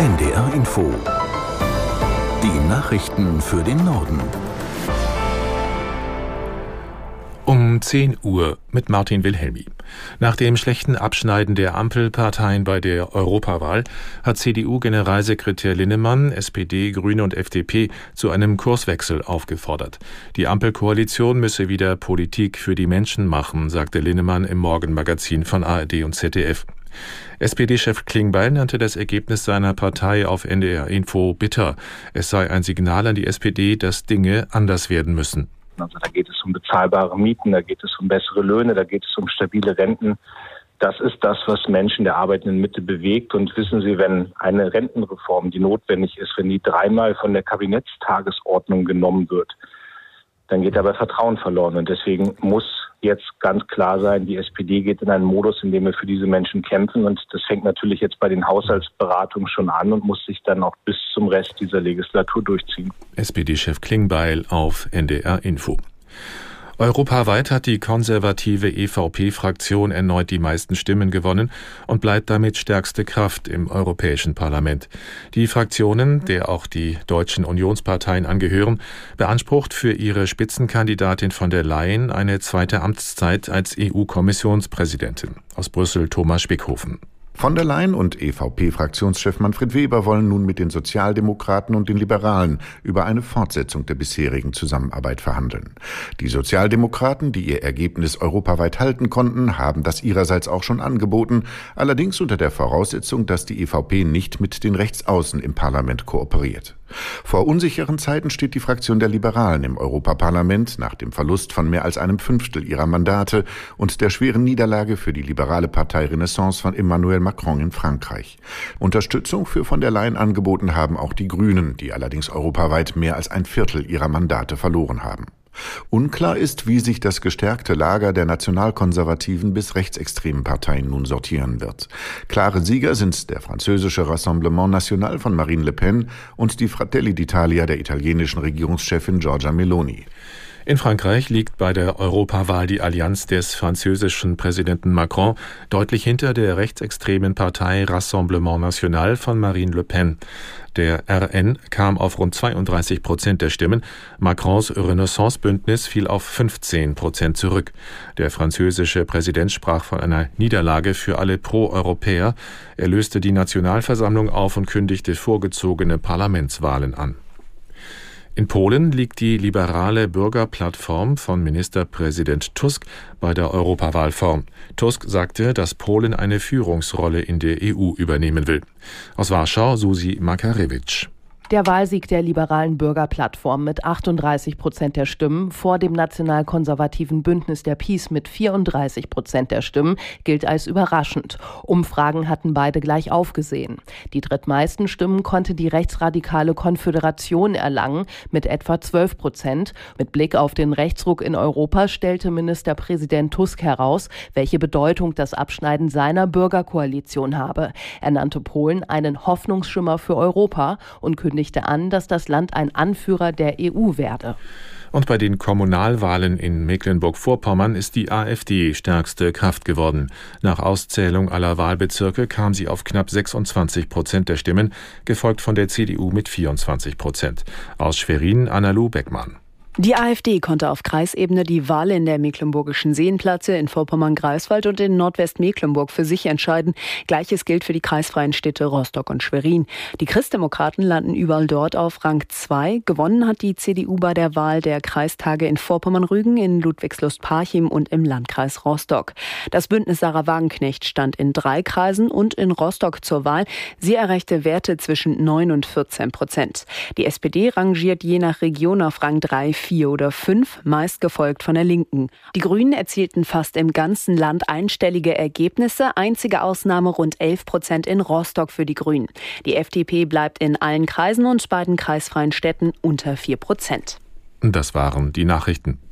NDR Info. Die Nachrichten für den Norden. Um 10 Uhr mit Martin Wilhelmi. Nach dem schlechten Abschneiden der Ampelparteien bei der Europawahl hat CDU-Generalsekretär Linnemann, SPD, Grüne und FDP zu einem Kurswechsel aufgefordert. Die Ampelkoalition müsse wieder Politik für die Menschen machen, sagte Linnemann im Morgenmagazin von ARD und ZDF. SPD-Chef Klingbeil nannte das Ergebnis seiner Partei auf NDR Info bitter. Es sei ein Signal an die SPD, dass Dinge anders werden müssen. Also da geht es um bezahlbare Mieten, da geht es um bessere Löhne, da geht es um stabile Renten. Das ist das, was Menschen der arbeitenden Mitte bewegt. Und wissen Sie, wenn eine Rentenreform, die notwendig ist, wenn die dreimal von der Kabinettstagesordnung genommen wird, dann geht dabei Vertrauen verloren. Und deswegen muss jetzt ganz klar sein, die SPD geht in einen Modus, in dem wir für diese Menschen kämpfen. Und das fängt natürlich jetzt bei den Haushaltsberatungen schon an und muss sich dann auch bis zum Rest dieser Legislatur durchziehen. SPD-Chef Klingbeil auf NDR Info. Europaweit hat die konservative EVP-Fraktion erneut die meisten Stimmen gewonnen und bleibt damit stärkste Kraft im Europäischen Parlament. Die Fraktionen, der auch die deutschen Unionsparteien angehören, beansprucht für ihre Spitzenkandidatin von der Leyen eine zweite Amtszeit als EU-Kommissionspräsidentin. Aus Brüssel Thomas Spickhofen. Von der Leyen und EVP-Fraktionschef Manfred Weber wollen nun mit den Sozialdemokraten und den Liberalen über eine Fortsetzung der bisherigen Zusammenarbeit verhandeln. Die Sozialdemokraten, die ihr Ergebnis europaweit halten konnten, haben das ihrerseits auch schon angeboten, allerdings unter der Voraussetzung, dass die EVP nicht mit den Rechtsaußen im Parlament kooperiert. Vor unsicheren Zeiten steht die Fraktion der Liberalen im Europaparlament nach dem Verlust von mehr als einem Fünftel ihrer Mandate und der schweren Niederlage für die liberale Partei Renaissance von Emmanuel Macron in Frankreich. Unterstützung für von der Leyen angeboten haben auch die Grünen, die allerdings europaweit mehr als ein Viertel ihrer Mandate verloren haben. Unklar ist, wie sich das gestärkte Lager der nationalkonservativen bis rechtsextremen Parteien nun sortieren wird. Klare Sieger sind der französische Rassemblement National von Marine Le Pen und die Fratelli d'Italia der italienischen Regierungschefin Giorgia Meloni. In Frankreich liegt bei der Europawahl die Allianz des französischen Präsidenten Macron deutlich hinter der rechtsextremen Partei Rassemblement National von Marine Le Pen. Der RN kam auf rund 32% der Stimmen. Macrons Renaissance-Bündnis fiel auf 15% zurück. Der französische Präsident sprach von einer Niederlage für alle Pro-Europäer. Er löste die Nationalversammlung auf und kündigte vorgezogene Parlamentswahlen an. In Polen liegt die liberale Bürgerplattform von Ministerpräsident Tusk bei der Europawahl vorn. Tusk sagte, dass Polen eine Führungsrolle in der EU übernehmen will. Aus Warschau Susi Makarewitsch. Der Wahlsieg der liberalen Bürgerplattform mit 38% der Stimmen vor dem nationalkonservativen Bündnis der PiS mit 34% der Stimmen gilt als überraschend. Umfragen hatten beide gleich aufgesehen. Die drittmeisten Stimmen konnte die rechtsradikale Konföderation erlangen mit etwa 12%. Mit Blick auf den Rechtsruck in Europa stellte Ministerpräsident Tusk heraus, welche Bedeutung das Abschneiden seiner Bürgerkoalition habe. Er nannte Polen einen Hoffnungsschimmer für Europa und kündigte an, dass das Land ein Anführer der EU werde. Und bei den Kommunalwahlen in Mecklenburg-Vorpommern ist die AfD stärkste Kraft geworden. Nach Auszählung aller Wahlbezirke kam sie auf knapp 26% der Stimmen, gefolgt von der CDU mit 24%. Aus Schwerin Anna-Lu Beckmann. Die AfD konnte auf Kreisebene die Wahl in der mecklenburgischen Seenplatte, in Vorpommern-Greifswald und in Nordwestmecklenburg für sich entscheiden. Gleiches gilt für die kreisfreien Städte Rostock und Schwerin. Die Christdemokraten landen überall dort auf Rang 2. Gewonnen hat die CDU bei der Wahl der Kreistage in Vorpommern-Rügen, in Ludwigslust-Parchim und im Landkreis Rostock. Das Bündnis Sarah Wagenknecht stand in 3 Kreisen und in Rostock zur Wahl. Sie erreichte Werte zwischen 9 und 14%. Die SPD rangiert je nach Region auf Rang 3, 4 oder 5, meist gefolgt von der Linken. Die Grünen erzielten fast im ganzen Land einstellige Ergebnisse, einzige Ausnahme rund 11% in Rostock für die Grünen. Die FDP bleibt in allen Kreisen und beiden kreisfreien Städten unter 4%. Das waren die Nachrichten.